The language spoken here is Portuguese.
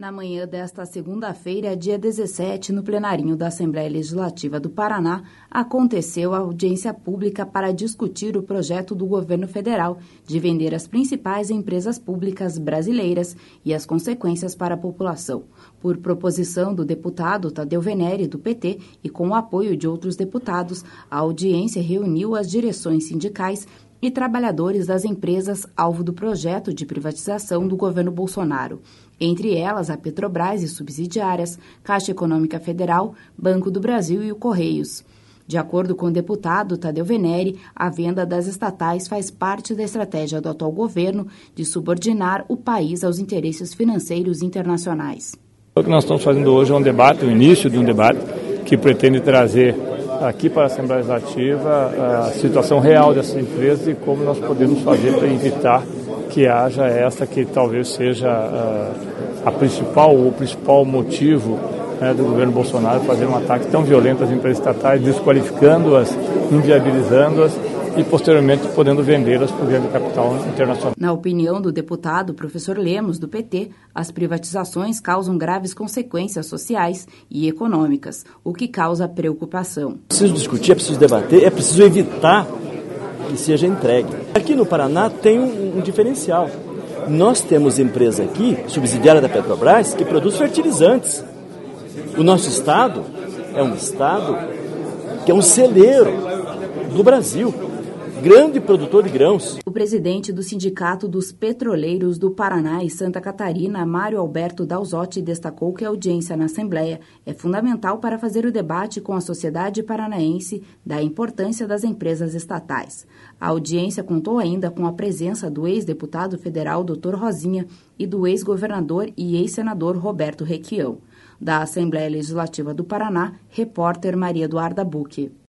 Na manhã desta segunda-feira, dia 17, no plenarinho da Assembleia Legislativa do Paraná, aconteceu a audiência pública para discutir o projeto do governo federal de vender as principais empresas públicas brasileiras e as consequências para a população. Por proposição do deputado Tadeu Venere, do PT, e com o apoio de outros deputados, a audiência reuniu as direções sindicais e trabalhadores das empresas alvo do projeto de privatização do governo Bolsonaro. Entre elas, a Petrobras e subsidiárias, Caixa Econômica Federal, Banco do Brasil e o Correios. De acordo com o deputado Tadeu Venere, a venda das estatais faz parte da estratégia do atual governo de subordinar o país aos interesses financeiros internacionais. O que nós estamos fazendo hoje é um debate, o início de um debate que pretende trazer aqui para a Assembleia Legislativa a situação real dessas empresas e como nós podemos fazer para evitar que haja essa que talvez seja o principal motivo do governo Bolsonaro fazer um ataque tão violento às empresas estatais, desqualificando-as, inviabilizando-as e posteriormente podendo vendê-las por via de capital internacional. Na opinião do deputado professor Lemos, do PT, as privatizações causam graves consequências sociais e econômicas, o que causa preocupação. É preciso discutir, é preciso debater, é preciso evitar que seja entregue. Aqui no Paraná tem um diferencial. Nós temos empresa aqui, subsidiária da Petrobras, que produz fertilizantes. O nosso estado é um estado que é um celeiro do Brasil. Grande produtor de grãos. O presidente do Sindicato dos Petroleiros do Paraná e Santa Catarina, Mário Alberto Dalzotti, destacou que a audiência na Assembleia é fundamental para fazer o debate com a sociedade paranaense da importância das empresas estatais. A audiência contou ainda com a presença do ex-deputado federal Dr. Rosinha e do ex-governador e ex-senador Roberto Requião. Da Assembleia Legislativa do Paraná, repórter Maria Eduarda Buque.